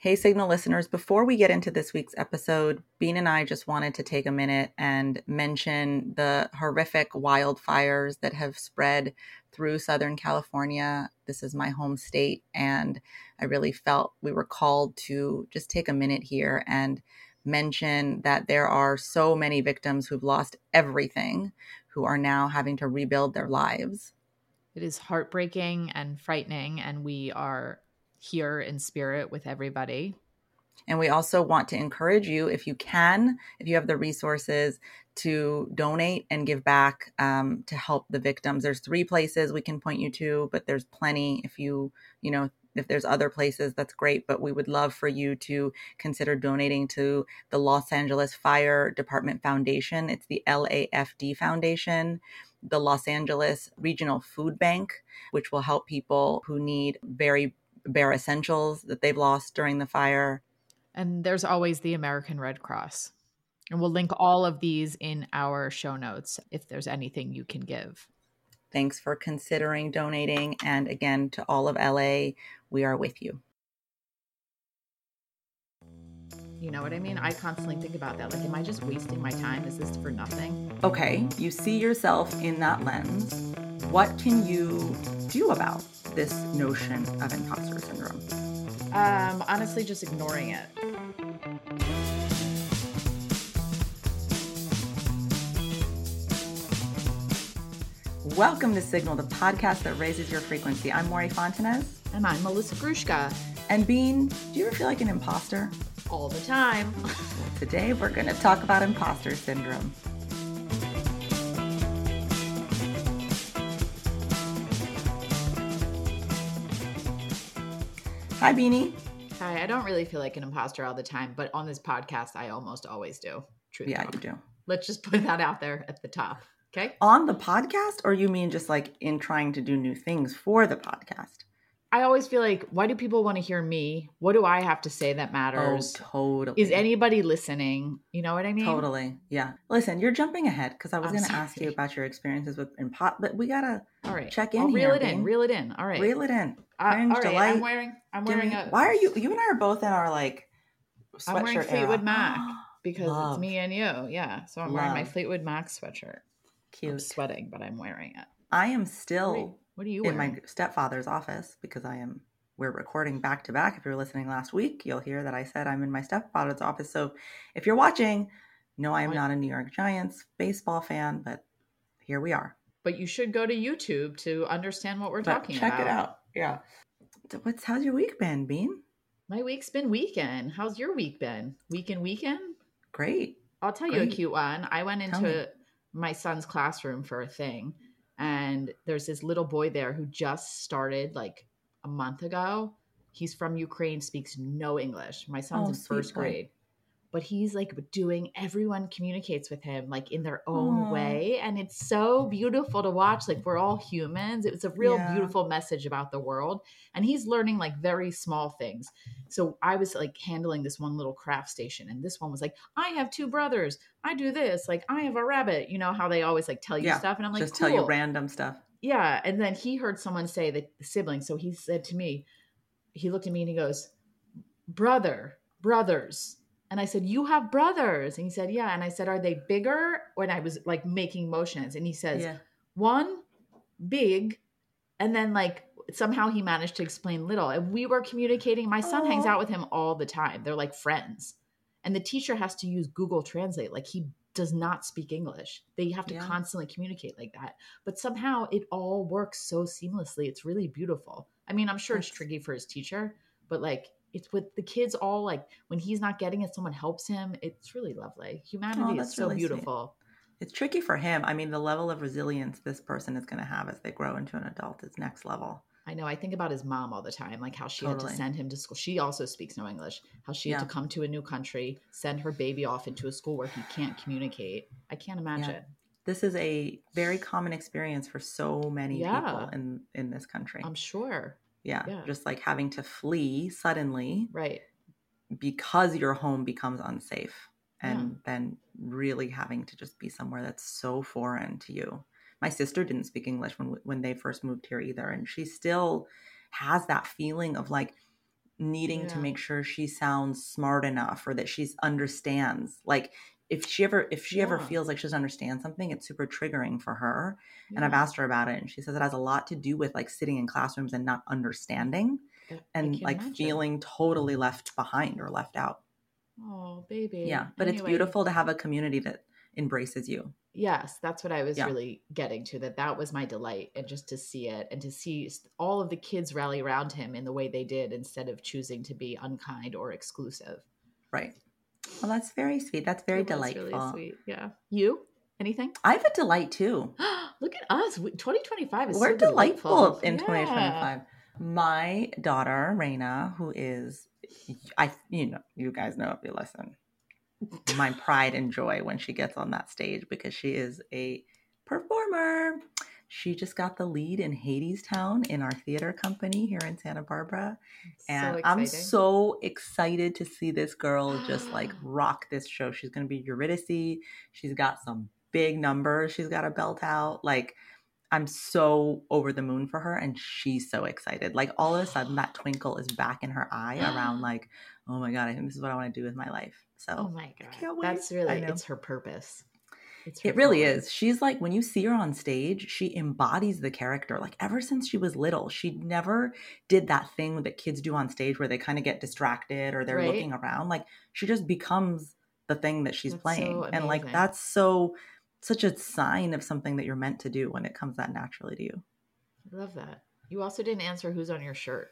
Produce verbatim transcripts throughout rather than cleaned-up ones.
Hey, Signal listeners, before we get into this week's episode, Bean and I just wanted to take a minute and mention the horrific wildfires that have spread through Southern California. This is my home state, and I really felt we were called to just take a minute here and mention that there are so many victims who've lost everything, who are now having to rebuild their lives. It is heartbreaking and frightening, and we are here in spirit with everybody. And we also want to encourage you, if you can, if you have the resources, to donate and give back um, to help the victims. There's three places we can point you to, but there's plenty. If you, you know, if there's other places, that's great. But we would love for you to consider donating to the Los Angeles Fire Department Foundation. It's the L A F D Foundation, the Los Angeles Regional Food Bank, which will help people who need very bare essentials that they've lost during the fire. And there's always the American Red Cross. And we'll link all of these in our show notes if there's anything you can give. Thanks for considering donating. And again, to all of L A, we are with you. You know what I mean? I constantly think about that. Like, am I just wasting my time? Is this for nothing? Okay, you see yourself in that lens. What can you do about this notion of imposter syndrome? Um, honestly, just ignoring it. Welcome to Signal, the podcast that raises your frequency. I'm Maury Fontanez. And I'm Melissa Grushka. And Bean, do you ever feel like an imposter? All the time. Today, we're going to talk about imposter syndrome. Hi, Beanie. Hi, I don't really feel like an imposter all the time, but on this podcast, I almost always do. Truth Yeah, talk. you do. Let's just put that out there at the top. Okay. On the podcast, or you mean just like in trying to do new things for the podcast? I always feel like, why do people want to hear me? What do I have to say that matters? Oh, totally. Is anybody listening? You know what I mean? Totally. Yeah. Listen, you're jumping ahead because I was going to ask you sorry. about your experiences with impo, but we gotta All right. check in I'll here. Reel it Bean. in. Reel it in. All right. Reel it in. Uh, Cringe, all right. delight. I'm wearing. I'm Give wearing me- a. Why are you? You and I are both in our like sweatshirt I'm wearing Fleetwood era. Mac because Love. it's me and you. Yeah. So I'm wearing my Love. Fleetwood Mac sweatshirt. Cute. I'm sweating, but I'm wearing it. I am still Wait, what are you in wearing? my stepfather's office because I am. We're recording back to back. If you're listening last week, you'll hear that I said I'm in my stepfather's office. So if you're watching, no, I am What? not a New York Giants baseball fan, but here we are. But you should go to YouTube to understand what we're But talking check about. it out. Yeah. What's how's your week been, Bean? My week's been weekend. How's your week been? Weekend, weekend? Great. I'll tell you Great. a cute one. I went Tell me. into my son's classroom for a thing, and there's this little boy there who just started like a month ago. He's from Ukraine, speaks no English. My son's Oh, in sweet first boy. grade. But he's like doing, everyone communicates with him like in their own Aw. way. And it's so beautiful to watch. Like, we're all humans. It was a real Yeah. beautiful message about the world. And he's learning like very small things. So I was like handling this one little craft station. And this one was like, I have two brothers. I do this. Like, I have a rabbit. You know how they always like tell you Yeah, stuff. And I'm like, just cool. tell you random stuff. Yeah. And then he heard someone say that the sibling. So he said to me, he looked at me and he goes, brother, brothers. And I said, you have brothers. And he said, yeah. And I said, are they bigger? When I was like making motions. And he says, Yeah. one big. And then like somehow he managed to explain little. And we were communicating. My son Aw. hangs out with him all the time. They're like friends. And the teacher has to use Google Translate. Like, he does not speak English. They have to Yeah. constantly communicate like that. But somehow it all works so seamlessly. It's really beautiful. I mean, I'm sure it's That's- tricky for his teacher, but like it's with the kids all like when he's not getting it, someone helps him. It's really lovely. Humanity that's is so really sweet. beautiful. It's tricky for him. I mean, the level of resilience this person is going to have as they grow into an adult is next level. I know. I think about his mom all the time, like how she had Totally. to send him to school. She also speaks no English. How she had Yeah. to come to a new country, send her baby off into a school where he can't communicate. I can't imagine. This is a very common experience for so many Yeah. people in, in this country. I'm sure. yeah. yeah. Just like having to flee suddenly Right. because your home becomes unsafe. And Yeah. then really having to just be somewhere that's so foreign to you. My sister didn't speak English when when they first moved here either. And she still has that feeling of like needing Yeah. to make sure she sounds smart enough or that she understands. Like if she ever if she ever Yeah. feels like she doesn't understand something, it's super triggering for her. Yeah. And I've asked her about it, and she says it has a lot to do with like sitting in classrooms and not understanding I and can like imagine. feeling totally left behind or left out. Oh, baby. Yeah, but it's Anyway, beautiful to have a community that embraces you. yes, that's what I was Yeah. really getting to, that that was my delight, and just to see it and to see s- all of the kids rally around him in the way they did instead of choosing to be unkind or exclusive. Right. Well, that's very sweet. That's very It was delightful. really sweet. Yeah. You? Anything? I have a delight too. Look at us. We- twenty twenty-five is We're so delightful delightful. in Yeah. twenty twenty-five. My daughter, Raina, who is, I, you know, you guys know if you listen, my pride and joy when she gets on that stage because she is a performer. She just got the lead in Hadestown in our theater company here in Santa Barbara. And So I'm exciting. so excited to see this girl just like rock this show. She's going to be Eurydice. She's got some big numbers she's got to belt out. Like, I'm so over the moon for her, and she's so excited. Like all of a sudden that twinkle is back in her eye around like, oh my God, I think this is what I want to do with my life. So Oh my God. can't wait. That's I really, know. it's her purpose. It's her It really calling. is. She's like, when you see her on stage, she embodies the character. Like ever since she was little, she never did that thing that kids do on stage where they kind of get distracted or they're Right. looking around. Like she just becomes the thing that she's That's playing. so And like, amazing. that's so, such a sign of something that you're meant to do when it comes that naturally to you. I love that. You also didn't answer who's on your shirt.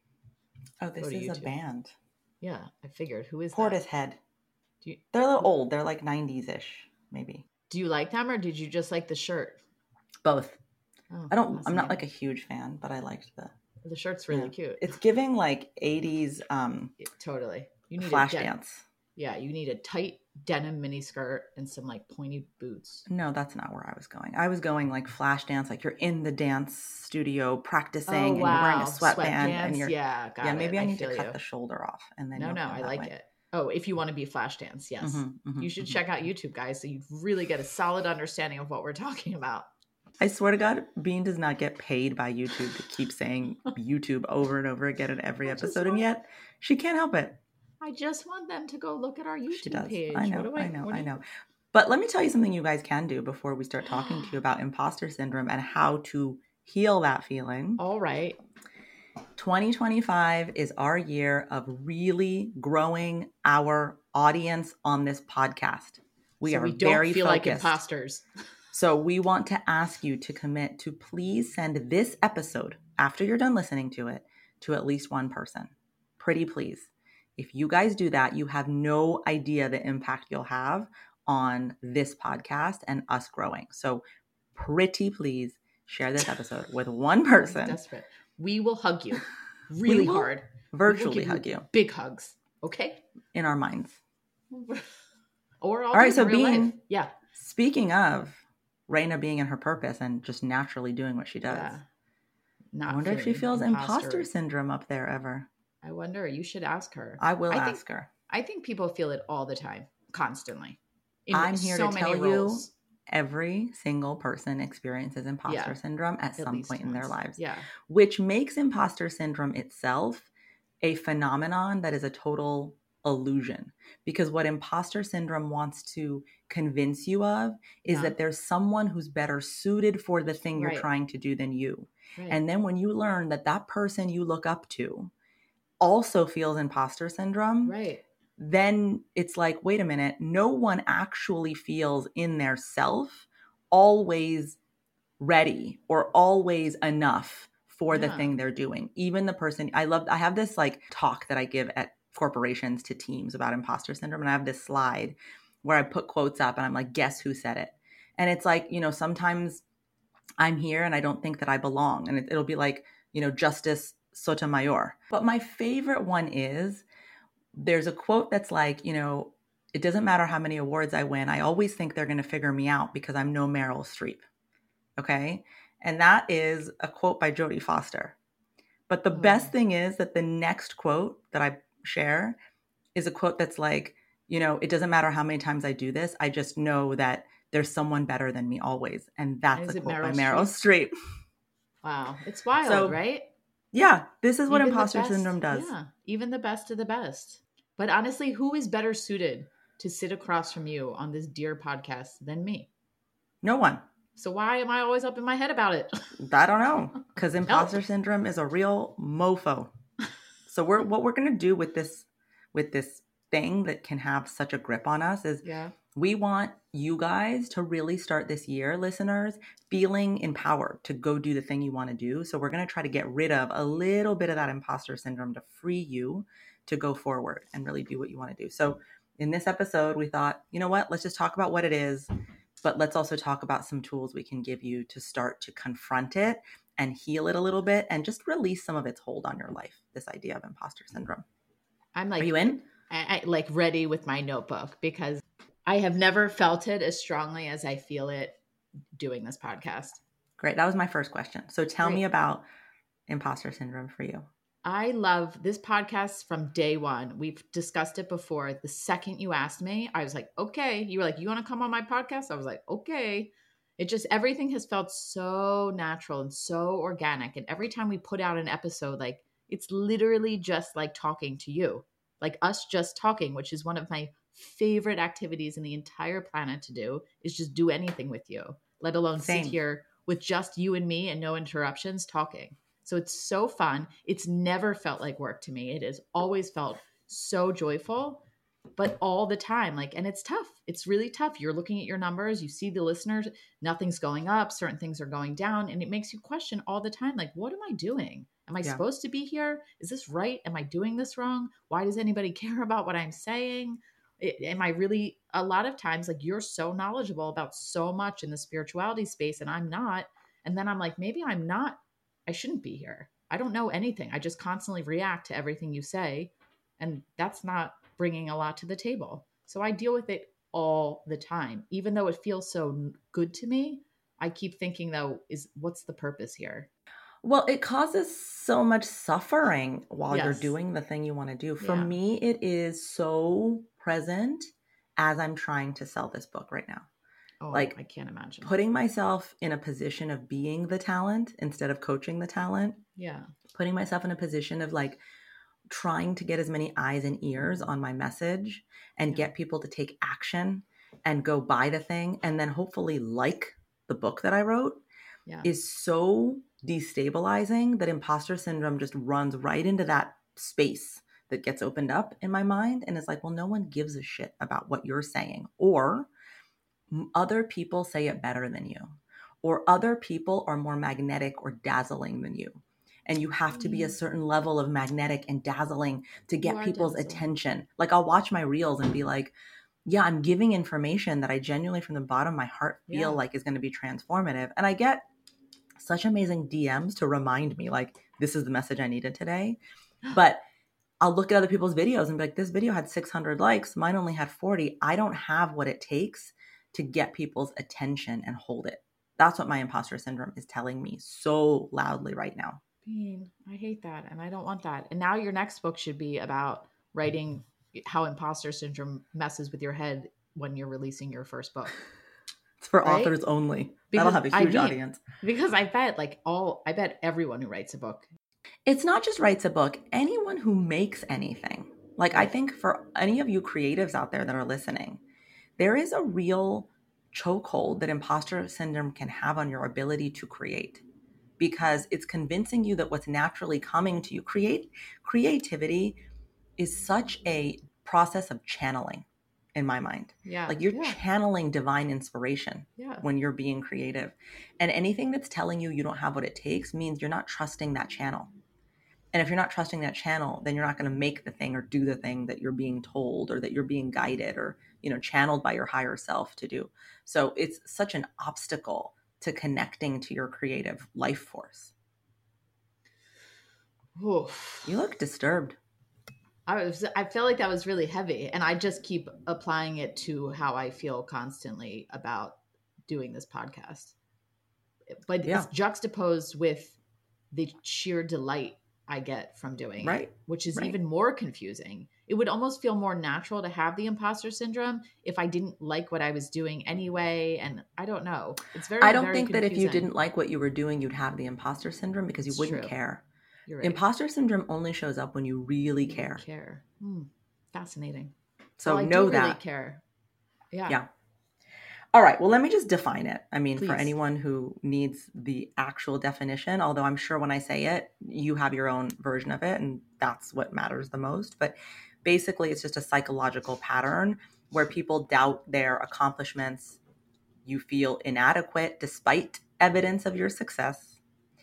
Oh, this Go to is a YouTube. band. Yeah, I figured. Who is that? Portishead. Do you, They're a little old. They're like nineties-ish, maybe. do you like them, or did you just like the shirt? Both. Oh, I don't, I'm not fascinating. like a huge fan, but I liked the, The shirt's really yeah. cute. It's giving like eighties um, It- totally. You need flash a de- dance. Yeah, you need a tight denim mini skirt and some like pointy boots. No, that's not where I was going. I was going like flash dance, like you're in the dance studio practicing Oh, and you're wearing a wow. sweatband and Sweatpants? you're, Yeah, got yeah, it. maybe I I need to feel cut you. the shoulder off and then No, you'll no, feel I that like way. it. Oh, if you want to be flash dance, yes. Mhm, mhm, You should mhm. check out YouTube, guys, so you really get a solid understanding of what we're talking about. I swear to God, Bean does not get paid by YouTube to keep saying YouTube over and over again in every I just episode, and want- yet she can't help it. I just want them to go look at our YouTube She does. page. I know, What do I, I know, what do I you- know. But let me tell you something you guys can do before we start talking to you about imposter syndrome and how to heal that feeling. All right. twenty twenty-five is our year of really growing our audience on this podcast. We so are we don't very feel focused. like imposters. So we want to ask you to commit to please send this episode, after you're done listening to it, to at least one person. Pretty please. If you guys do that, you have no idea the impact you'll have on this podcast and us growing. So pretty please share this episode with one person. Desperate. We will hug you really will hard. Virtually we will hug give you big hugs. Okay. in our minds. Or I'll All do right, it so in real Bean, life. Yeah. Speaking of Raina being in her purpose and just naturally doing what she does, Yeah. Not I wonder if she feeling feels imposter. imposter syndrome up there ever. I wonder. You should ask her. I will I ask think, her. I think people feel it all the time, constantly. In I'm here so to many tell roles. you, every single person experiences imposter Yeah. syndrome at, At some least point in their once. lives, Yeah. which makes imposter syndrome itself a phenomenon that is a total illusion. Because what imposter syndrome wants to convince you of is Yeah. that there's someone who's better suited for the thing you're Right. trying to do than you. Right. And then when you learn that that person you look up to also feels imposter syndrome, right. then it's like, wait a minute, no one actually feels in their self always ready or always enough for the Yeah. thing they're doing. Even the person, I love, I have this like talk that I give at corporations to teams about imposter syndrome. And I have this slide where I put quotes up and I'm like, guess who said it? And it's like, you know, sometimes I'm here and I don't think that I belong. And it, it'll be like, you know, Justice Sotomayor. But my favorite one is, there's a quote that's like, you know, it doesn't matter how many awards I win. I always think they're going to figure me out because I'm no Meryl Streep. Okay. And that is a quote by Jodie Foster. But the Oh. best thing is that the next quote that I share is a quote that's like, you know, it doesn't matter how many times I do this. I just know that there's someone better than me always. And that's And is a it quote by Meryl Meryl Streep. Wow. It's wild, So- right? Yeah, this is what Even the imposter best, syndrome does. yeah, even the best of the best. But honestly, who is better suited to sit across from you on this dear podcast than me? No one. So why am I always up in my head about it? I don't know, because Help. imposter syndrome is a real mofo. So we're what we're gonna do with this with this thing that can have such a grip on us is Yeah. we want you guys to really start this year, listeners, feeling empowered to go do the thing you want to do. So we're gonna try to get rid of a little bit of that imposter syndrome to free you to go forward and really do what you want to do. So in this episode, we thought, you know what, let's just talk about what it is, but let's also talk about some tools we can give you to start to confront it and heal it a little bit and just release some of its hold on your life, this idea of imposter syndrome. I'm like, are you in? I, I, like ready with my notebook because I have never felt it as strongly as I feel it doing this podcast. Great. That was my first question. So tell Great. me about imposter syndrome for you. I love this podcast from day one. We've discussed it before. The second you asked me, I was like, okay. You were like, you want to come on my podcast? I was like, okay. It just, everything has felt so natural and so organic. And every time we put out an episode, like it's literally just like talking to you, like us just talking, which is one of my favorite activities in the entire planet to do, is just do anything with you, let alone Same. sit here with just you and me and no interruptions talking. So it's so fun. It's never felt like work to me. It has always felt so joyful, but all the time. Like, and it's tough. It's really tough. You're looking at your numbers. You see the listeners, nothing's going up. Certain things are going down. And it makes you question all the time. Like, what am I doing? Am I yeah. supposed to be here? Is this right? Am I doing this wrong? Why does anybody care about what I'm saying? It, am I really, a lot of times, like you're so knowledgeable about so much in the spirituality space and I'm not. And then I'm like, maybe I'm not. I shouldn't be here. I don't know anything. I just constantly react to everything you say. And that's not bringing a lot to the table. So I deal with it all the time. Even though it feels so good to me, I keep thinking though, is what's the purpose here? Well, it causes so much suffering while Yes. you're doing the thing you want to do. For Yeah. me, it is so present as I'm trying to sell this book right now. Oh, like I can't imagine. Putting myself in a position of being the talent instead of coaching the talent. Yeah. Putting myself in a position of like trying to get as many eyes and ears on my message and Yeah. get people to take action and go buy the thing and then hopefully like the book that I wrote Yeah. is so destabilizing that imposter syndrome just runs right into that space that gets opened up in my mind and it's like, well, no one gives a shit about what you're saying, or other people say it better than you, or other people are more magnetic or dazzling than you. And you have to be a certain level of magnetic and dazzling to get people's dazzling. attention. Like I'll watch my reels and be like, yeah, I'm giving information that I genuinely from the bottom of my heart feel yeah. like is going to be transformative. And I get such amazing D Ms to remind me like, this is the message I needed today. But I'll look at other people's videos and be like, this video had six hundred likes. Mine only had forty. I don't have what it takes to get people's attention and hold it. That's what my imposter syndrome is telling me so loudly right now. Bean, I hate that. And I don't want that. And now your next book should be about writing how imposter syndrome messes with your head when you're releasing your first book. It's for right? authors only. Because that'll have a huge I mean, audience. Because I bet like all, I bet everyone who writes a book. It's not just writes a book, anyone who makes anything. Like I think for any of you creatives out there that are listening, there is a real chokehold that imposter syndrome can have on your ability to create, because it's convincing you that what's naturally coming to you, create creativity is such a process of channeling in my mind. Yeah. Like you're yeah. channeling divine inspiration yeah. when you're being creative. And anything that's telling you you don't have what it takes means you're not trusting that channel. And if you're not trusting that channel, then you're not going to make the thing or do the thing that you're being told or that you're being guided or, you know, channeled by your higher self to do. So it's such an obstacle to connecting to your creative life force. Oof. You look disturbed. I was, I feel like that was really heavy, and I just keep applying it to how I feel constantly about doing this podcast. But yeah. it's juxtaposed with the sheer delight I get from doing right. it, which is right. even more confusing. It would almost feel more natural to have the imposter syndrome if I didn't like what I was doing anyway. And I don't know. It's very, I don't very think confusing. that if you didn't like what you were doing, you'd have the imposter syndrome because you it's wouldn't true. care. You're right. Imposter syndrome only shows up when you really You care. care. Hmm. Fascinating. So Well, I know do really that. care. Yeah. Yeah. All right. Well, let me just define it. I mean, for Please. anyone who needs the actual definition, although I'm sure when I say it, you have your own version of it, and that's what matters the most. But basically, it's just a psychological pattern where people doubt their accomplishments. You feel inadequate despite evidence of your success,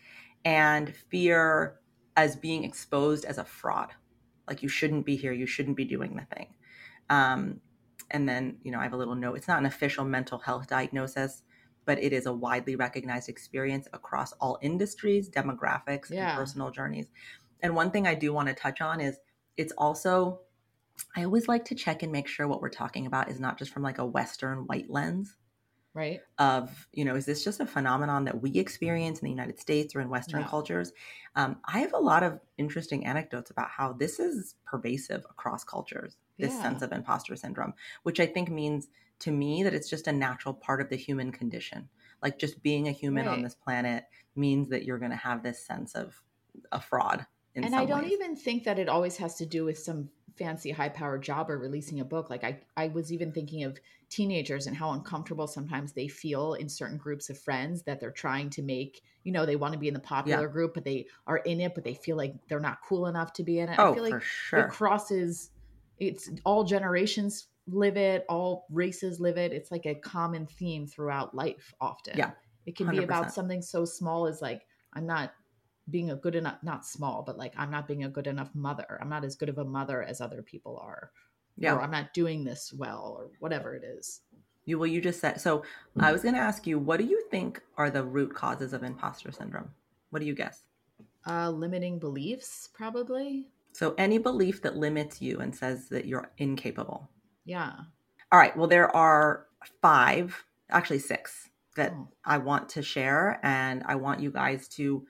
and fear as being exposed as a fraud. Like you shouldn't be here. You shouldn't be doing the thing. Um, and then, you know, I have a little note. It's not an official mental health diagnosis, but it is a widely recognized experience across all industries, demographics, and Yeah. personal journeys. And one thing I do want to touch on is it's also, I always like to check and make sure what we're talking about is not just from like a Western white lens Right. of, you know, is this just a phenomenon that we experience in the United States or in Western No. cultures? Um, I have a lot of interesting anecdotes about how this is pervasive across cultures, this Yeah. sense of imposter syndrome, which I think means to me that it's just a natural part of the human condition. Like just being a human on Right. this planet means that you're going to have this sense of a fraud in And some I don't ways. even think that it always has to do with some fancy high powered job or releasing a book. Like I, I was even thinking of teenagers and how uncomfortable sometimes they feel in certain groups of friends that they're trying to make, you know, they want to be in the popular Yeah. group, but they are in it, but they feel like they're not cool enough to be in it. I Oh, feel for like it sure. crosses, it's all generations live it, all races live it. It's like a common theme throughout life often. Yeah. It can be one hundred about percent. something so small as like, I'm not being a good enough, not small, but like I'm not being a good enough mother. I'm not as good of a mother as other people are, Yeah. or I'm not doing this well, or whatever it is. You, well, you just said, so I was going to ask you, what do you think are the root causes of imposter syndrome? What do you guess? Uh, limiting beliefs, probably. So any belief that limits you and says that you're incapable. Yeah. All right. Well, there are five, actually six, that Oh, I want to share. And I want you guys to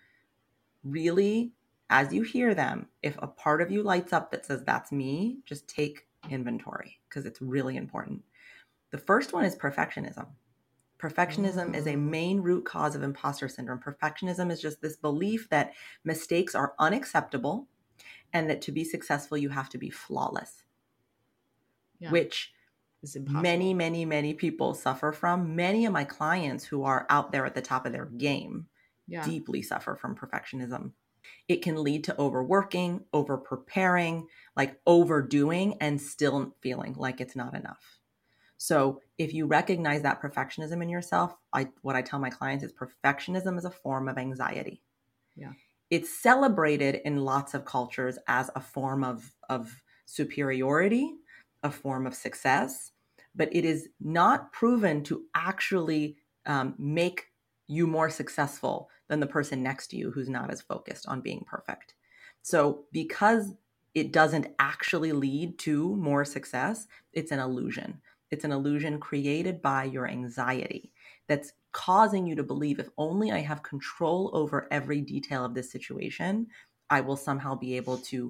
really, as you hear them, if a part of you lights up that says, that's me, just take inventory because it's really important. The first one is perfectionism. Perfectionism is a mm, main root cause of imposter syndrome. Perfectionism is just this belief that mistakes are unacceptable and that to be successful, you have to be flawless, yeah. which It's many, impossible. many, many people suffer from. Many of my clients who are out there at the top of their game Yeah. deeply suffer from perfectionism. It can lead to overworking, over preparing, like overdoing, and still feeling like it's not enough. So if you recognize that perfectionism in yourself, I, what I tell my clients is perfectionism is a form of anxiety. Yeah. It's celebrated in lots of cultures as a form of, of superiority, a form of success, but it is not proven to actually um, make you more successful than the person next to you who's not as focused on being perfect. So because it doesn't actually lead to more success, it's an illusion. It's an illusion created by your anxiety that's causing you to believe if only I have control over every detail of this situation, I will somehow be able to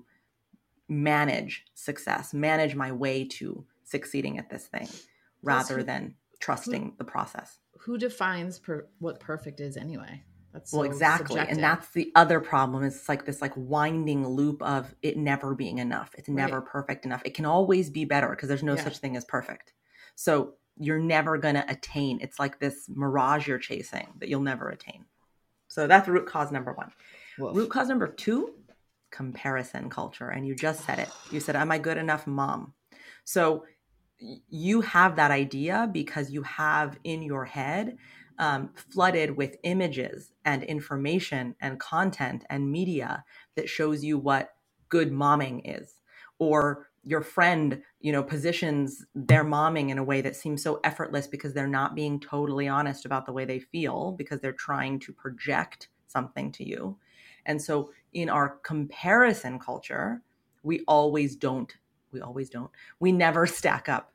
manage success, manage my way to succeeding at this thing Plus, rather who than who trusting the process. who defines per, what perfect is anyway? That's Well, so exactly. And subjective. that's the other problem. It's like this like winding loop of it never being enough. It's never Right. perfect enough. It can always be better because there's no Yeah. such thing as perfect. So you're never going to attain. It's like this mirage you're chasing that you'll never attain. So that's root cause number one. Root Woof. cause number two, comparison culture. And you just said it. You said, am I good enough, mom? So you have that idea because you have in your head um, flooded with images and information and content and media that shows you what good momming is, or your friend, you know, positions their momming in a way that seems so effortless because they're not being totally honest about the way they feel because they're trying to project something to you. And so in our comparison culture, we always don't, we always don't, we never stack up.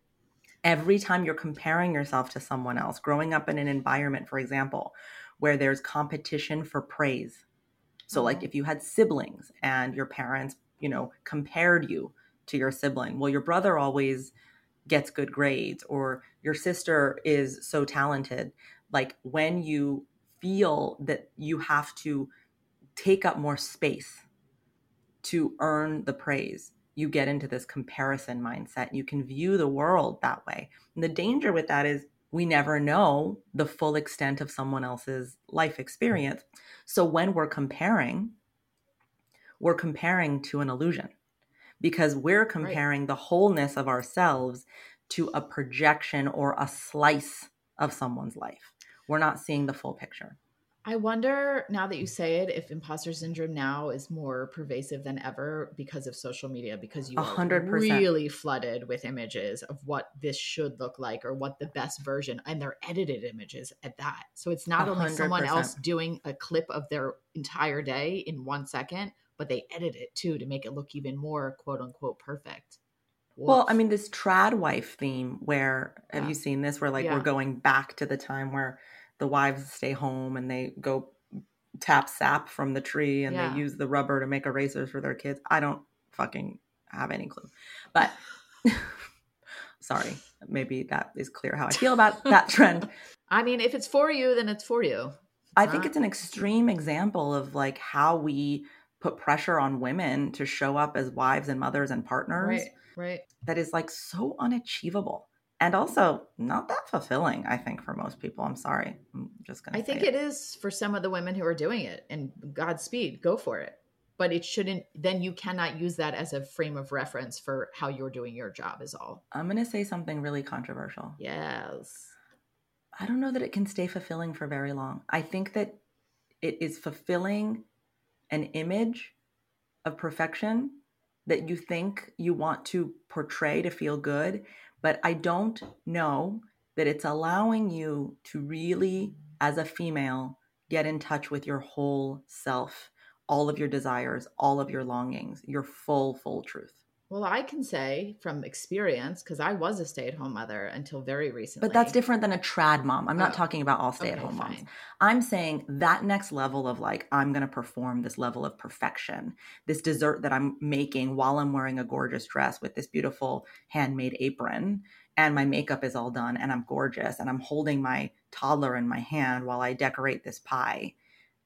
Every time you're comparing yourself to someone else, growing up in an environment, for example, where there's competition for praise. So like Oh. if you had siblings and your parents, you know, compared you to your sibling, well, your brother always gets good grades or your sister is so talented. Like when you feel that you have to take up more space to earn the praise. You get into this comparison mindset. You can view the world that way. And the danger with that is we never know the full extent of someone else's life experience. So when we're comparing, we're comparing to an illusion because we're comparing right. the wholeness of ourselves to a projection or a slice of someone's life. We're not seeing the full picture. I wonder, now that you say it, if imposter syndrome now is more pervasive than ever because of social media, because you one hundred percent are really flooded with images of what this should look like or what the best version, and they're edited images at that. So it's not only someone else doing a clip of their entire day in one second, but they edit it too to make it look even more quote unquote perfect. Woof. Well, I mean, this trad wife theme where, have Yeah. you seen this? Where like Yeah. we're going back to the time where the wives stay home and they go tap sap from the tree and Yeah. they use the rubber to make erasers for their kids. I don't fucking have any clue. But sorry, maybe that is clear how I feel about that trend. I mean, if it's for you, then it's for you. It's I not- think it's an extreme example of like how we put pressure on women to show up as wives and mothers and partners. Right, right. That is like so unachievable. And also not that fulfilling, I think, for most people. I'm sorry. I'm just going to I think it. it is for some of the women who are doing it, and Godspeed, go for it. But it shouldn't, then you cannot use that as a frame of reference for how you're doing your job is all. I'm going to say something really controversial. Yes. I don't know that it can stay fulfilling for very long. I think that it is fulfilling an image of perfection that you think you want to portray to feel good. But I don't know that it's allowing you to really, as a female, get in touch with your whole self, all of your desires, all of your longings, your full, full truth. Well, I can say from experience, because I was a stay-at-home mother until very recently. But that's different than a trad mom. I'm not Oh, talking about all stay-at-home okay, moms. fine. I'm saying that next level of like, I'm going to perform this level of perfection, this dessert that I'm making while I'm wearing a gorgeous dress with this beautiful handmade apron, and my makeup is all done and I'm gorgeous and I'm holding my toddler in my hand while I decorate this pie,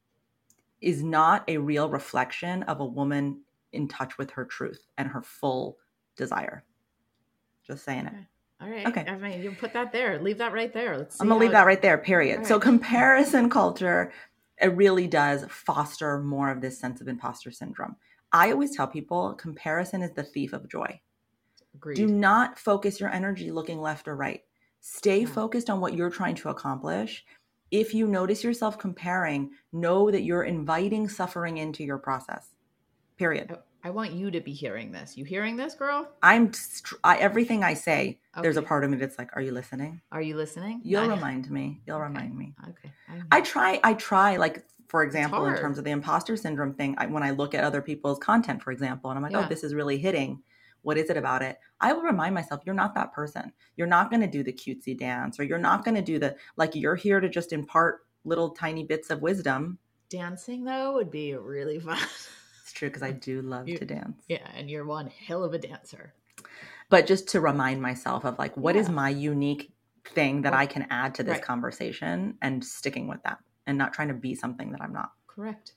is not a real reflection of a woman in touch with her truth and her full desire. Just saying it. Okay. All right. Okay. I mean, you put that there. Leave that right there. Let's see. I'm going to leave how- that right there, period. All So right. comparison culture, it really does foster more of this sense of imposter syndrome. I always tell people comparison is the thief of joy. Agreed. Do not focus your energy looking left or right. Stay Yeah. focused on what you're trying to accomplish. If you notice yourself comparing, know that you're inviting suffering into your process, period. I want you to be hearing this. You hearing this, girl? I'm str- I, everything I say, there's a Okay. part of me that's like, are you listening? Are you listening? You'll Not- remind me. You'll Okay. remind me. Okay. I'm- I try, I try, like, for example, in hard. terms of the imposter syndrome thing, I, when I look at other people's content, for example, and I'm like, Yeah. oh, this is really hitting. What is it about it? I will remind myself, you're not that person. You're not going to do the cutesy dance, or you're not going to do the, like, you're here to just impart little tiny bits of wisdom. Dancing, though, would be really fun. It's true, because I do love You- to dance. Yeah, and you're one hell of a dancer. But just to remind myself of, like, what is Yeah. my unique thing that What- I can add to this Right. conversation, and sticking with that and not trying to be something that I'm not. Correct.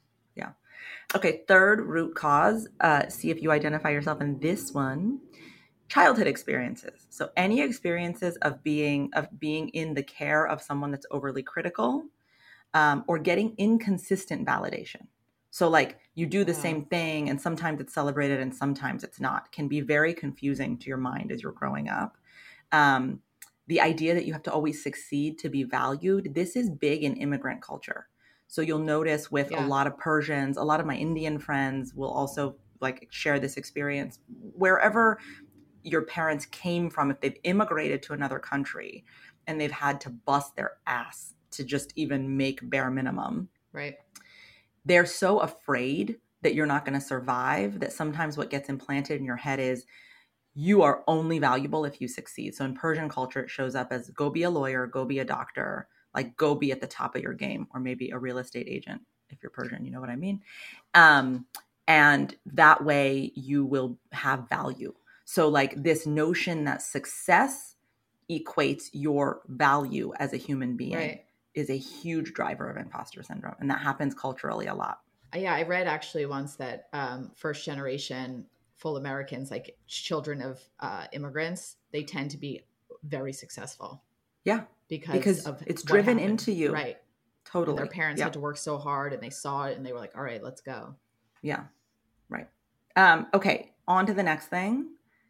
Okay, third root cause, uh, see if you identify yourself in this one. Childhood experiences. So any experiences of being of being in the care of someone that's overly critical, um, or getting inconsistent validation. So like you do the Wow. same thing and sometimes it's celebrated and sometimes it's not. Can be very confusing to your mind as you're growing up. Um, the idea that you have to always succeed to be valued. This is big in immigrant culture. So you'll notice with Yeah. a lot of Persians, a lot of my Indian friends will also like share this experience. Wherever your parents came from, if they've immigrated to another country and they've had to bust their ass to just even make bare minimum, Right. they're so afraid that you're not going to survive that sometimes what gets implanted in your head is you are only valuable if you succeed. So in Persian culture, it shows up as go be a lawyer, go be a doctor, like go be at the top of your game, or maybe a real estate agent. If you're Persian, you know what I mean? Um, and that way you will have value. So like this notion that success equates your value as a human being Right. is a huge driver of imposter syndrome. And that happens culturally a lot. Yeah, I read actually once that um, first generation full Americans, like children of uh, immigrants, they tend to be very successful Yeah. because Because of it's what driven happened. into you. Right. And their Totally. parents Yeah. had to work so hard and they saw it and they were like, all right, let's go. Yeah. Right. Um, okay. On to the next thing.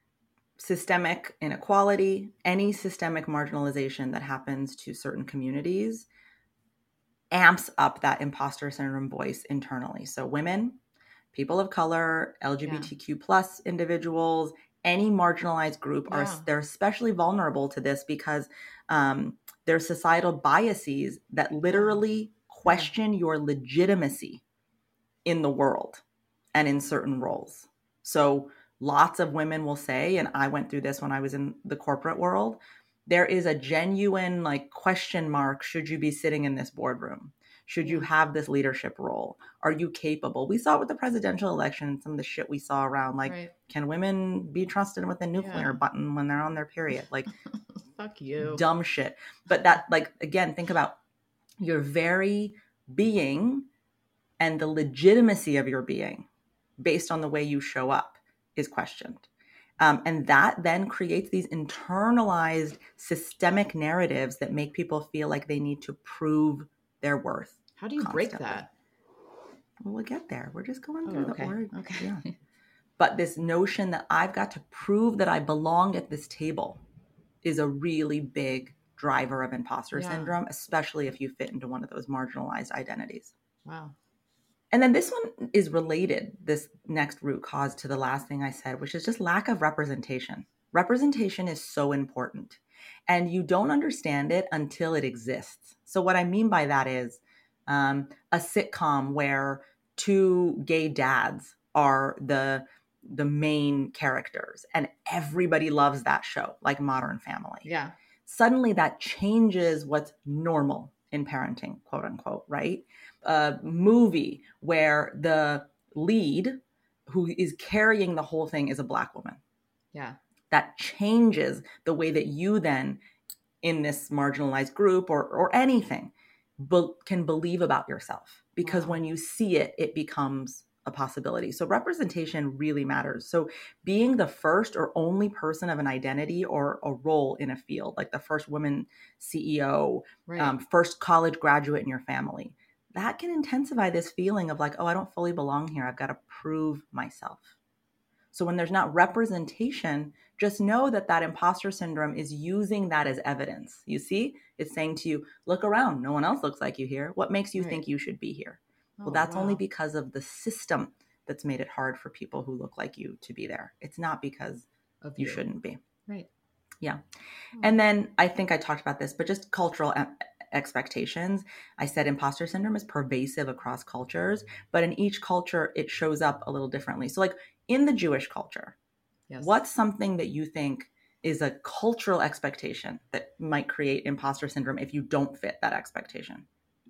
Systemic inequality, any systemic marginalization that happens to certain communities amps up that imposter syndrome voice internally. So women, people of color, Yeah. L G B T Q plus individuals, any marginalized group are Yeah. they're especially vulnerable to this because um, there's societal biases that literally question your legitimacy in the world and in certain roles. So lots of women will say, and I went through this when I was in the corporate world, there is a genuine like question mark. Should you be sitting in this boardroom? Should you Yeah. have this leadership role? Are you capable? We saw it with the presidential election and some of the shit we saw around, like, Right. can women be trusted with a nuclear Yeah. button when they're on their period? Like, Fuck you. dumb shit. But that, like, again, think about your very being and the legitimacy of your being based on the way you show up is questioned. Um, and that then creates these internalized systemic narratives that make people feel like they need to prove their worth. How do you break constantly. that? Well, we'll get there. We're just going Oh, through okay. the org. Okay. Yeah. But this notion that I've got to prove that I belong at this table is a really big driver of imposter Yeah. syndrome, especially if you fit into one of those marginalized identities. Wow. And then this one is related, this next root cause, to the last thing I said, which is just lack of representation. Representation is so important, and you don't understand it until it exists. So what I mean by that is um, a sitcom where two gay dads are the the main characters and everybody loves that show, like Modern Family. Yeah. Suddenly that changes what's normal in parenting, quote unquote, right? A movie where the lead who is carrying the whole thing is a Black woman. Yeah. That changes the way that you then, in this marginalized group or, or anything, be- can believe about yourself. Because Wow. when you see it, it becomes a possibility. So representation really matters. So being the first or only person of an identity or a role in a field, like the first woman C E O, Right. um, first college graduate in your family, that can intensify this feeling of like, oh, I don't fully belong here. I've got to prove myself. So when there's not representation, just know that that imposter syndrome is using that as evidence. You see, it's saying to you, look around. No one else looks like you here. What makes you Right. think you should be here? Oh, Well, that's wow. only because of the system that's made it hard for people who look like you to be there. It's not because Of you you. shouldn't be. Right. Yeah. Oh. And then I think I talked about this, but just cultural e- expectations. I said imposter syndrome is pervasive across cultures, but in each culture, it shows up a little differently. So like in the Jewish culture, Yes. what's something that you think is a cultural expectation that might create imposter syndrome if you don't fit that expectation?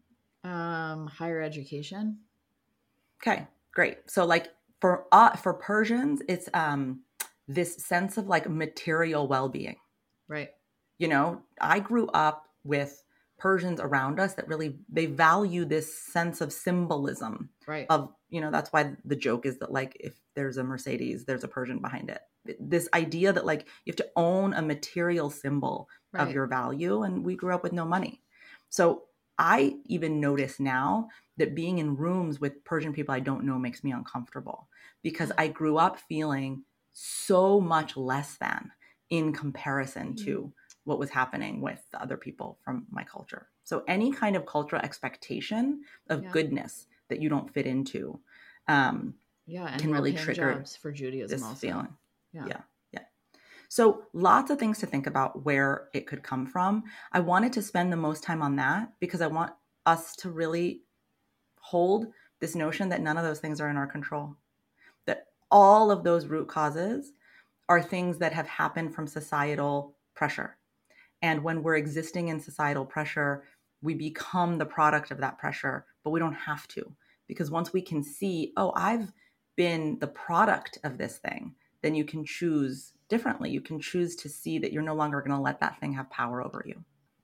Um, higher education. Okay, great. So like for uh, for Persians, it's um this sense of like material well-being. Right. You know, I grew up with Persians around us that really they value this sense of symbolism. Right. Of, you know, that's why the joke is that like if there's a Mercedes, there's a Persian behind it. This idea that like you have to own a material symbol Right. of your value, and we grew up with no money. So I even notice now that being in rooms with Persian people I don't know makes me uncomfortable because I grew up feeling so much less than in comparison to what was happening with the other people from my culture. So any kind of cultural expectation of Yeah. goodness that you don't fit into um, Yeah. And can really well-paying trigger jobs for Judaism this also. feeling. Yeah. Yeah. Yeah. So lots of things to think about where it could come from. I wanted to spend the most time on that because I want us to really hold this notion that none of those things are in our control, that all of those root causes are things that have happened from societal pressure. And when we're existing in societal pressure, we become the product of that pressure, but we don't have to. Because once we can see, oh, I've been the product of this thing, then you can choose differently. You can choose to see that you're no longer going to let that thing have power over you.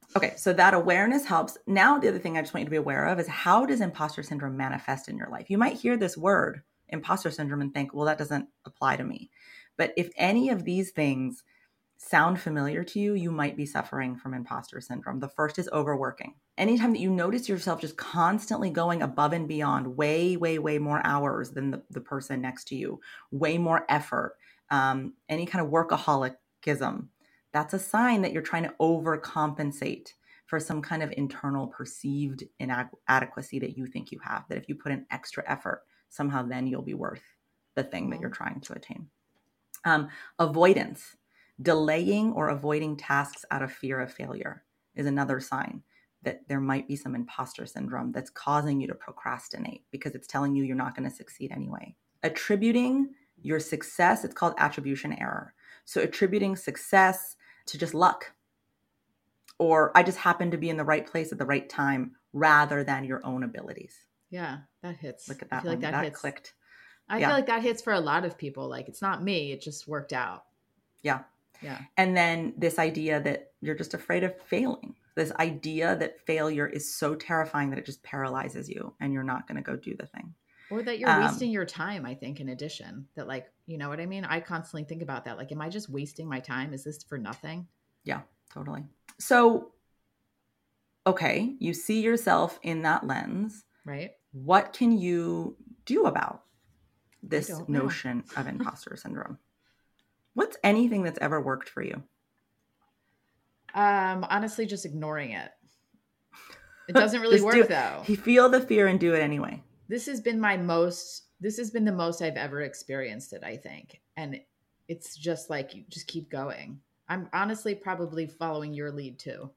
Okay, so that awareness helps. Now, the other thing I just want you to be aware of is, how does imposter syndrome manifest in your life? You might hear this word, imposter syndrome, and think, well, that doesn't apply to me. But if any of these things sound familiar to you, you might be suffering from imposter syndrome. The first is overworking. Anytime that you notice yourself just constantly going above and beyond, way, way, way more hours than the, the person next to you, way more effort, um, any kind of workaholicism, that's a sign that you're trying to overcompensate for some kind of internal perceived inadequacy that you think you have, that if you put in extra effort, somehow then you'll be worth the thing mm-hmm. that you're trying to attain. Um, avoidance. Delaying or avoiding tasks out of fear of failure is another sign that there might be some imposter syndrome that's causing you to procrastinate, because it's telling you you're not going to succeed anyway. Attributing your success, it's called attribution error. So attributing success to just luck, or I just happened to be in the right place at the right time, rather than your own abilities. Yeah, that hits. Look at that I feel one. Like that, that hits. clicked. I yeah. feel like that hits for a lot of people. Like, it's not me, it just worked out. Yeah. Yeah. And then this idea that you're just afraid of failing, this idea that failure is so terrifying that it just paralyzes you and you're not going to go do the thing. Or that you're um, wasting your time, I think, in addition. That, like, you know what I mean? I constantly think about that. Like, am I just wasting my time? Is this for nothing? Yeah, totally. So, okay, you see yourself in that lens. Right. What can you do about this notion of imposter syndrome? What's anything that's ever worked for you? Um, honestly, just ignoring it. It doesn't really work, do, though. You feel the fear and do it anyway. This has been my most, this has been the most I've ever experienced it, I think. And it's just like, you just keep going. I'm honestly probably following your lead too.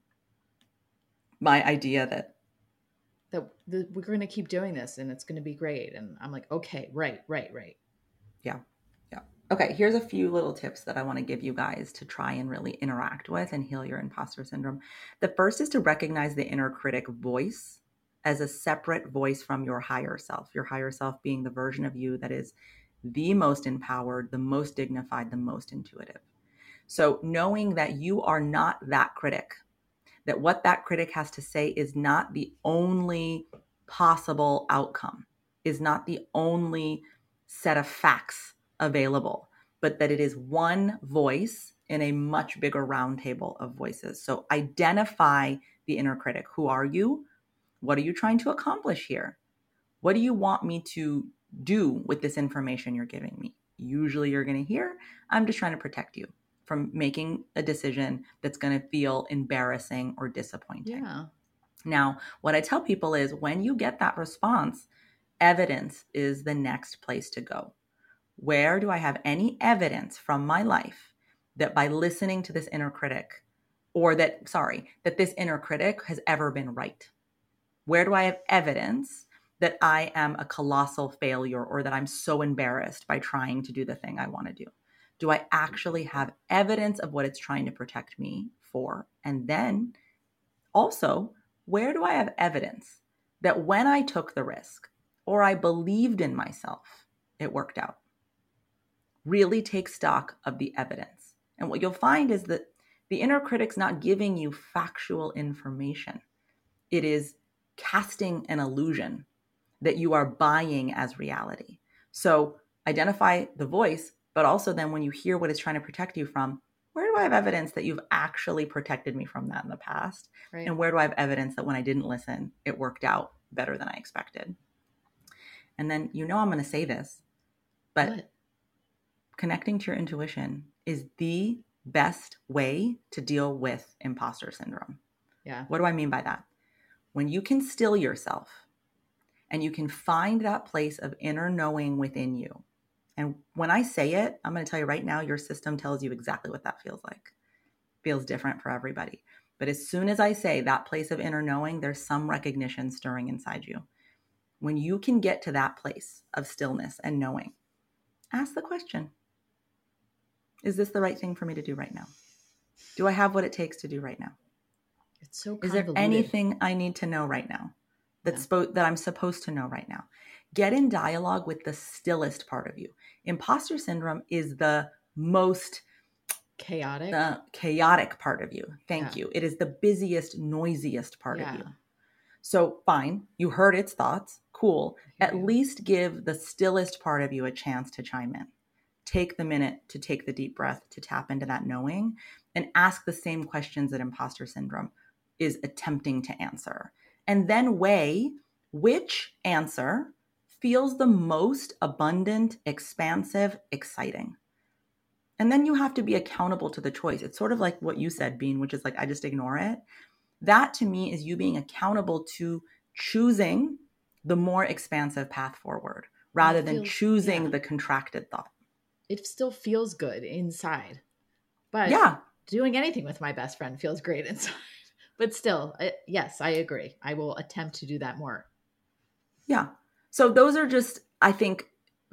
My idea that. That the, we're going to keep doing this and it's going to be great. And I'm like, okay, right, right, right. Yeah. Okay, here's a few little tips that I want to give you guys to try and really interact with and heal your imposter syndrome. The first is to recognize the inner critic voice as a separate voice from your higher self. Your higher self being the version of you that is the most empowered, the most dignified, the most intuitive. So knowing that you are not that critic, that what that critic has to say is not the only possible outcome, is not the only set of facts available, but that it is one voice in a much bigger roundtable of voices. So identify the inner critic. Who are you? What are you trying to accomplish here? What do you want me to do with this information you're giving me? Usually you're going to hear, I'm just trying to protect you from making a decision that's going to feel embarrassing or disappointing. Yeah. Now, what I tell people is, when you get that response, evidence is the next place to go. Where do I have any evidence from my life that by listening to this inner critic, or that, sorry, that this inner critic has ever been right? Where do I have evidence that I am a colossal failure, or that I'm so embarrassed by trying to do the thing I want to do? Do I actually have evidence of what it's trying to protect me for? And then also, where do I have evidence that when I took the risk, or I believed in myself, it worked out? Really take stock of the evidence. And what you'll find is that the inner critic's not giving you factual information. It is casting an illusion that you are buying as reality. So identify the voice, but also then when you hear what it's trying to protect you from, where do I have evidence that you've actually protected me from that in the past? Right. And where do I have evidence that when I didn't listen, it worked out better than I expected? And then, you know, I'm going to say this, but what? Connecting to your intuition is the best way to deal with imposter syndrome. Yeah. What do I mean by that? When you can still yourself and you can find that place of inner knowing within you. And when I say it, I'm going to tell you right now, your system tells you exactly what that feels like. It feels different for everybody. But as soon as I say that place of inner knowing, there's some recognition stirring inside you. When you can get to that place of stillness and knowing, ask the question, is this the right thing for me to do right now? Do I have what it takes to do right now? It's so convoluted. Is there anything I need to know right now that's yeah. spo- that I'm supposed to know right now? Get in dialogue with the stillest part of you. Imposter syndrome is the most Chaotic. The chaotic part of you. Thank Yeah. you. It is the busiest, noisiest part Yeah. of you. So fine, you heard its thoughts. Cool. At you. least give the stillest part of you a chance to chime in. Take the minute to take the deep breath, to tap into that knowing, and ask the same questions that imposter syndrome is attempting to answer. And then weigh which answer feels the most abundant, expansive, exciting. And then you have to be accountable to the choice. It's sort of like what you said, Bean, which is like, I just ignore it. That to me is you being accountable to choosing the more expansive path forward rather than feels, choosing yeah. the contracted thought. It still feels good inside. But yeah. doing anything with my best friend feels great inside. But still, I, yes, I agree. I will attempt to do that more. Yeah. So those are just, I think,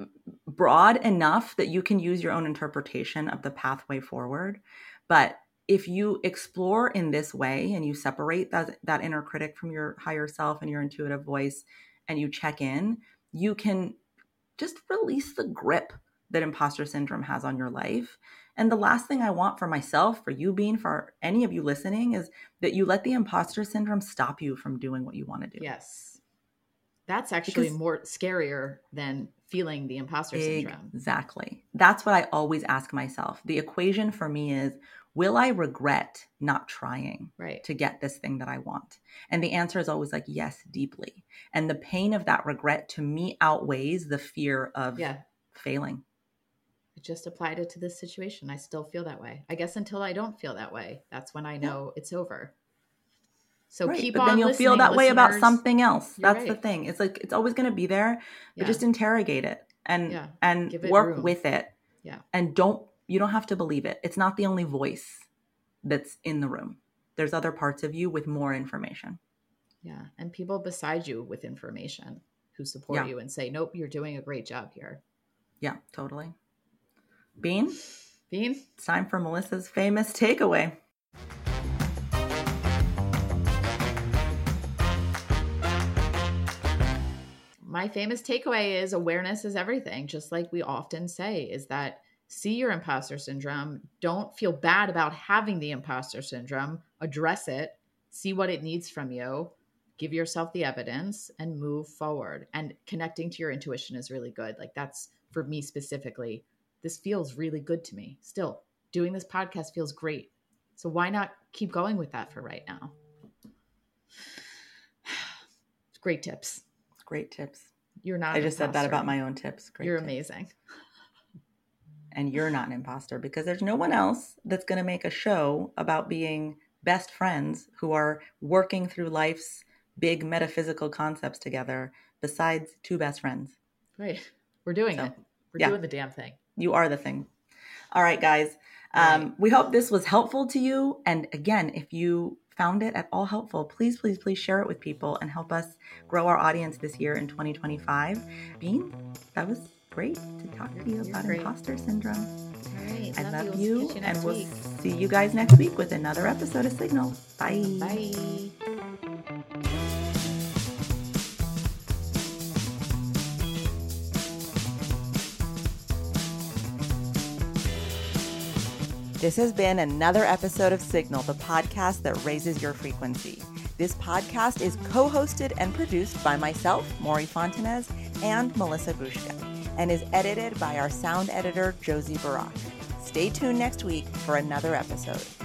broad enough that you can use your own interpretation of the pathway forward. But if you explore in this way and you separate that, that inner critic from your higher self and your intuitive voice, and you check in, you can just release the grip that imposter syndrome has on your life. And the last thing I want for myself, for you, Bean, for any of you listening, is that you let the imposter syndrome stop you from doing what you want to do. Yes. That's actually Because more scarier than feeling the imposter syndrome. Exactly. That's what I always ask myself. The equation for me is, will I regret not trying right. to get this thing that I want? And the answer is always like, yes, deeply. And the pain of that regret to me outweighs the fear of yeah. failing. I just applied it to this situation. I still feel that way. I guess until I don't feel that way, that's when I know yeah. it's over. So right. keep but on then you'll feel that listeners. way about something else. You're That's right. the thing. It's like, it's always going to be there, but yeah. just interrogate it and, yeah. and Give it work room. with it. Yeah. And don't, you don't have to believe it. It's not the only voice that's in the room. There's other parts of you with more information. Yeah. And people beside you with information who support yeah. you and say, nope, you're doing a great job here. Yeah, totally. Bean? Bean? It's time for Melissa's famous takeaway. My famous takeaway is awareness is everything. Just like we often say, is that see your imposter syndrome. Don't feel bad about having the imposter syndrome. Address it. See what it needs from you. Give yourself the evidence and move forward. And connecting to your intuition is really good. Like that's for me specifically. This feels really good to me. Still, doing this podcast feels great. So why not keep going with that for right now? Great tips. Great tips. You're not I just said that about my own tips. Great You're tips. amazing. And you're not an imposter because there's no one else that's going to make a show about being best friends who are working through life's big metaphysical concepts together besides two best friends. Right. We're doing so, it. We're yeah. doing the damn thing. You are the thing. All right, guys. Um, right. We hope this was helpful to you. And again, if you found it at all helpful, please, please, please share it with people and help us grow our audience this year in twenty twenty-five. Bean, that was great to talk to you You're about great. imposter syndrome. All right. I love, love you, you, we'll you and we'll week. see you guys next week with another episode of Signal. Bye. Bye. This has been another episode of Signal, the podcast that raises your frequency. This podcast is co-hosted and produced by myself, Maury Fontanez, and Melissa Bushka, and is edited by our sound editor, Josie Barak. Stay tuned next week for another episode.